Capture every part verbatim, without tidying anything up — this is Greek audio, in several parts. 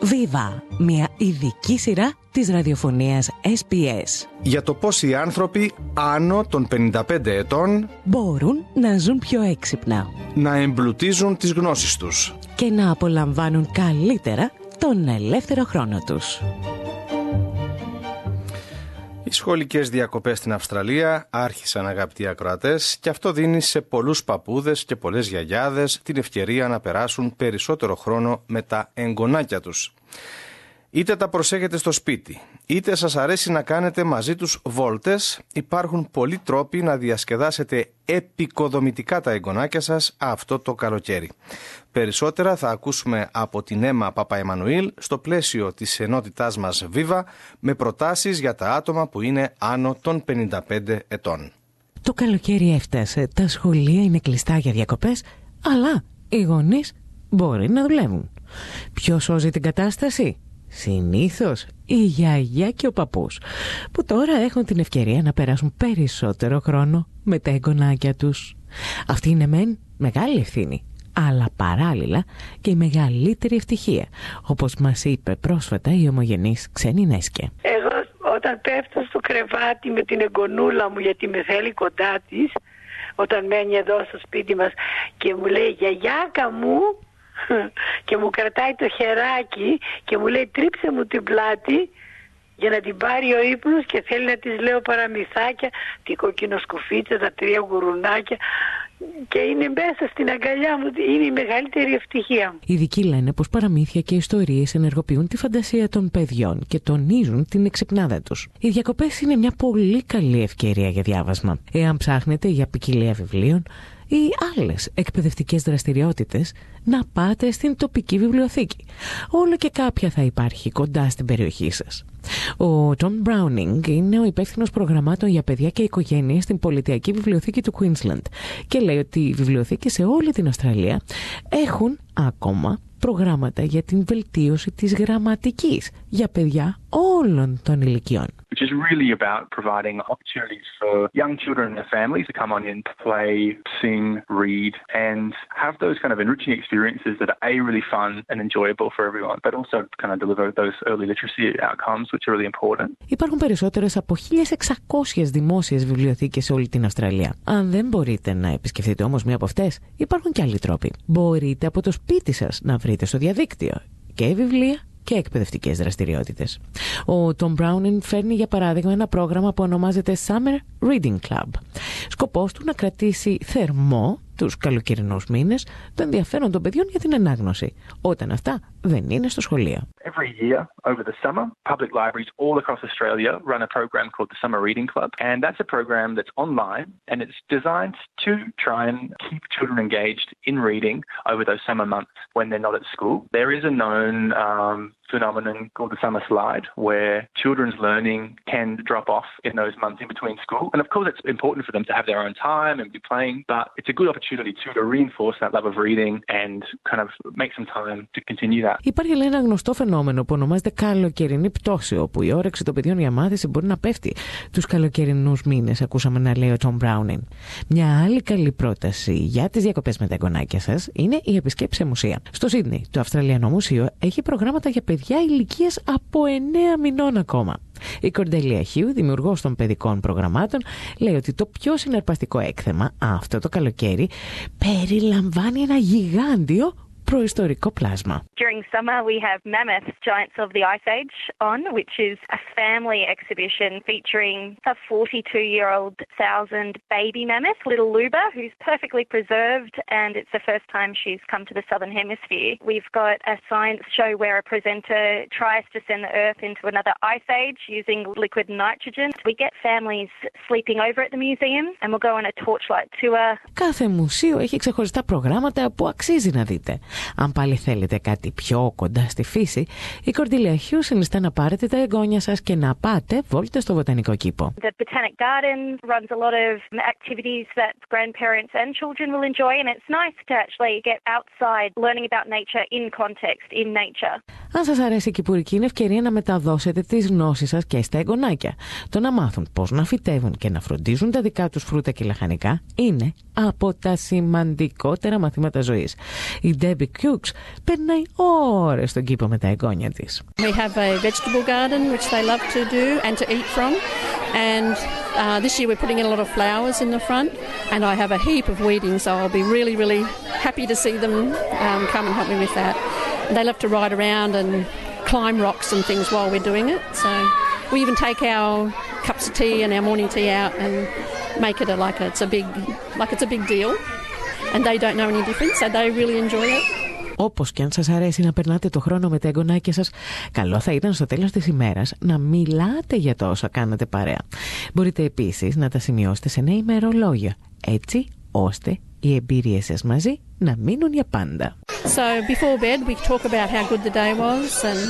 Viva, μια ειδική σειρά της ραδιοφωνίας ες μπι ες. Για το πώς οι άνθρωποι άνω των πενήντα πέντε ετών μπορούν να ζουν πιο έξυπνα, να εμπλουτίζουν τις γνώσεις τους και να απολαμβάνουν καλύτερα τον ελεύθερο χρόνο τους. Οι σχολικές διακοπές στην Αυστραλία άρχισαν, αγαπητοί ακροατές, και αυτό δίνει σε πολλούς παππούδες και πολλές γιαγιάδες την ευκαιρία να περάσουν περισσότερο χρόνο με τα εγγονάκια τους. Είτε τα προσέχετε στο σπίτι, είτε σας αρέσει να κάνετε μαζί τους βόλτες, υπάρχουν πολλοί τρόποι να διασκεδάσετε επικοδομητικά τα εγγονάκια σας αυτό το καλοκαίρι. Περισσότερα θα ακούσουμε από την Έμα Παπαεμμανουήλ στο πλαίσιο της ενότητάς μας Viva, με προτάσεις για τα άτομα που είναι άνω των πενήντα πέντε ετών. Το καλοκαίρι έφτασε, τα σχολεία είναι κλειστά για διακοπές, αλλά οι γονείς μπορεί να δουλεύουν. Ποιος σώζει την κατάσταση? Συνήθως η γιαγιά και ο παππούς, που τώρα έχουν την ευκαιρία να περάσουν περισσότερο χρόνο με τα εγγονάκια τους. Αυτή είναι μεν μεγάλη ευθύνη, αλλά παράλληλα και η μεγαλύτερη ευτυχία, όπως μας είπε πρόσφατα η ομογενής Ξένη Νέσκε. Εγώ όταν πέφτω στο κρεβάτι με την εγγονούλα μου, γιατί με θέλει κοντά της, όταν μένει εδώ στο σπίτι μας και μου λέει «Γιαγιάκα μου», και μου κρατάει το χεράκι και μου λέει «Τρίψε μου την πλάτη», για να την πάρει ο ύπνος, και θέλει να της λέω παραμυθάκια, την κοκκινοσκουφίτσα, τα τρία γουρουνάκια, και είναι μέσα στην αγκαλιά μου. Είναι η μεγαλύτερη ευτυχία μου. Οι ειδικοί λένε πως παραμύθια και ιστορίες ενεργοποιούν τη φαντασία των παιδιών και τονίζουν την εξυπνάδα τους. Οι διακοπές είναι μια πολύ καλή ευκαιρία για διάβασμα. Εάν ψάχνετε για ποικιλία βιβλίων ή άλλες εκπαιδευτικές δραστηριότητες, να πάτε στην τοπική βιβλιοθήκη. Όλο και κάποια θα υπάρχει κοντά στην περιοχή σας. Ο Tom Browning είναι ο υπεύθυνος προγραμμάτων για παιδιά και οικογένειες στην Πολιτιακή Βιβλιοθήκη του Queensland και λέει ότι οι βιβλιοθήκες σε όλη την Αυστραλία έχουν ακόμα προγράμματα για την βελτίωση της γραμματικής για παιδιά όλων των ηλικιών. Which is really about providing opportunities for young children and their families to come on in, play, sing, read, and have those kind of enriching experiences that are A, really fun and enjoyable for everyone, but also kind of deliver those early literacy outcomes, which are really important. Υπάρχουν περισσότερες από χίλιες εξακόσιες δημόσιες βιβλιοθήκες σε όλη την Αυστραλία. Αν δεν μπορείτε να επισκεφτείτε όμως μία από αυτές, υπάρχουν και άλλοι τρόποι. Μπορείτε από το σπίτι σας να βρείτε στο διαδίκτυο και βιβλία και εκπαιδευτικές δραστηριότητες. Ο Tom Browning φέρνει για παράδειγμα ένα πρόγραμμα που ονομάζεται Summer Reading Club. Σκοπός του να κρατήσει θερμό τους καλοκαιρινούς μήνες το ενδιαφέρον των παιδιών για την ανάγνωση, όταν αυτά δεν είναι στο σχολείο. Every year over the summer, public libraries all across Australia run a program called the Summer Reading Club, and that's a program that's online and it's designed to try and keep children engaged in reading over those summer months when they're not at school. There is a known um, phenomenon called the summer slide, where children's learning can drop off in those months in between school, and of course it's important for them to have their own time and be playing, but it's a good opportunity too to reinforce that love of reading and kind of make some time to continue that. Υπάρχει λέει ένα γνωστό φαινόμενο που ονομάζεται καλοκαιρινή πτώση, όπου η όρεξη των παιδιών για μάθηση μπορεί να πέφτει τους καλοκαιρινούς μήνες, ακούσαμε να λέει ο Tom Browning. Μια άλλη καλή πρόταση για τις διακοπές με τα εγγονάκια σας είναι η επισκέψη σε μουσεία. Στο Σίδνεϊ, το Αυστραλιανό Μουσείο έχει προγράμματα για παιδιά ηλικίας από εννέα μηνών ακόμα. Η Κορντέλια Χιου, δημιουργός των παιδικών προγραμμάτων, λέει ότι το πιο συναρπαστικό έκθεμα αυτό το καλοκαίρι περιλαμβάνει ένα γιγάντιο προϊστορικό πλάσμα. During summer we have Mammoth, Giants of the Ice Age on, which is a family exhibition featuring a forty-two-year-old thousand baby mammoth, little Luba, who's perfectly preserved, and it's the first time she's come to the Southern Hemisphere. We've got a science show where a presenter tries to send the Earth into another ice age using liquid nitrogen. We get families sleeping over at the museum and we'll go on a torchlight tour. Κάθε μουσείο έχει ξεχωριστά προγράμματα που αξίζει να δείτε. Αν πάλι θέλετε κάτι πιο κοντά στη φύση, η Κορντέλια Χιου συνιστά να πάρετε τα εγγόνια σας και να πάτε βόλτα στο βοτανικό κήπο. The Botanic Garden runs a lot of activities that grandparents and children will enjoy, and it's nice to actually get outside learning about nature in context, in nature. Αν σας αρέσει η κυπουρική, είναι ευκαιρία να μεταδώσετε τις γνώσεις σας και στα εγγονάκια. Το να μάθουν πώς να φυτεύουν και να φροντίζουν τα δικά τους φρούτα και λαχανικά είναι από τα σημαντικότερα μαθήματα ζωής. Η Debbie Cukes περνάει ώρες στον κήπο με τα εγγόνια της. We have a vegetable garden which they love to do and to eat from, and uh, this year we're putting in a lot of flowers in the front, and I have a heap of weeding, so I'll be really really happy to see them um, come and help me with that. They love to ride around and climb rocks and things while we're doing it, so we even take our cups of tea and our morning tea out and make it a, like a, it's a big like it's a big deal, and they don't know any difference, so they really enjoy it. Όπως και αν σας αρέσει να περνάτε το χρόνο με τα εγγονάκια σας, καλό θα ήταν στο τέλος της ημέρας να μιλάτε για το όσα κάνατε παρέα. Μπορείτε επίσης να τα σημειώσετε σε ένα ημερολόγιο, έτσι ώστε οι εμπειρίες σας μαζί να μείνουν για πάντα. So before bed we talk about how good the day was and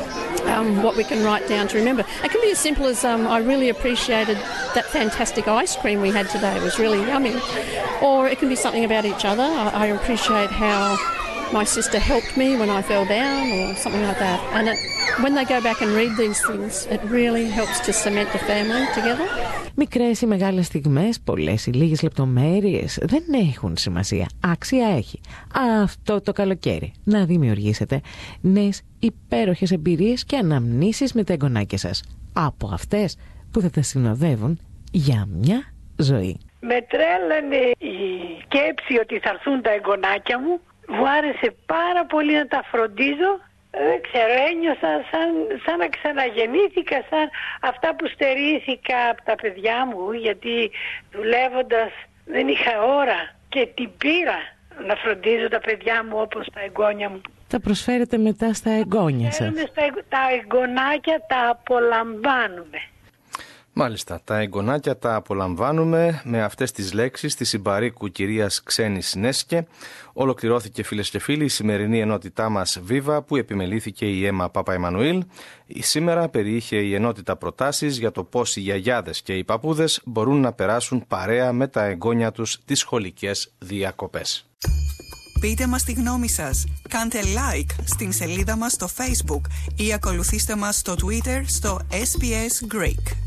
um, what we can write down to remember. It can be as simple as um, I really appreciated that fantastic ice cream we had today. It was really yummy. Or it can be something about each other. I, I appreciate how my sister helped me when I fell down or something like that. And it, when they go back and read these things, it really helps to cement the family together. Μικρές ή μεγάλες στιγμές, πολλές ή λίγες λεπτομέρειες δεν έχουν σημασία. Άξια έχει αυτό το καλοκαίρι να δημιουργήσετε νέες υπέροχες εμπειρίες και αναμνήσεις με τα εγγονάκια σας. Από αυτές που θα τα συνοδεύουν για μια ζωή. Με τρέλανε η σκέψη ότι θα έρθουν τα εγγονάκια μου. Μου άρεσε πάρα πολύ να τα φροντίζω. Δεν ξέρω, ένιωσα σαν, σαν να ξαναγεννήθηκα, σαν αυτά που στερήθηκα από τα παιδιά μου, γιατί δουλεύοντας δεν είχα ώρα και την πήρα να φροντίζω τα παιδιά μου όπως τα εγγόνια μου. Τα προσφέρετε μετά στα εγγόνια σας. Τα εγγονάκια τα απολαμβάνουμε. Μάλιστα, τα εγγονάκια τα απολαμβάνουμε. Με αυτές τις λέξεις της συμπαρίκου κυρίας Ξένης Νέσκε ολοκληρώθηκε, φίλες και φίλοι, η σημερινή ενότητά μας Βίβα, που επιμελήθηκε η Έμα Παπα-Εμμανουήλ. Σήμερα περιείχε η ενότητα προτάσεις για το πώς οι γιαγιάδες και οι παππούδες μπορούν να περάσουν παρέα με τα εγγόνια τους τις σχολικές διακοπές. Πείτε μας τη γνώμη σας, κάντε like στην σελίδα μας στο Facebook ή ακολουθήστε μας στο Twitter στο ες μπι ες Greek.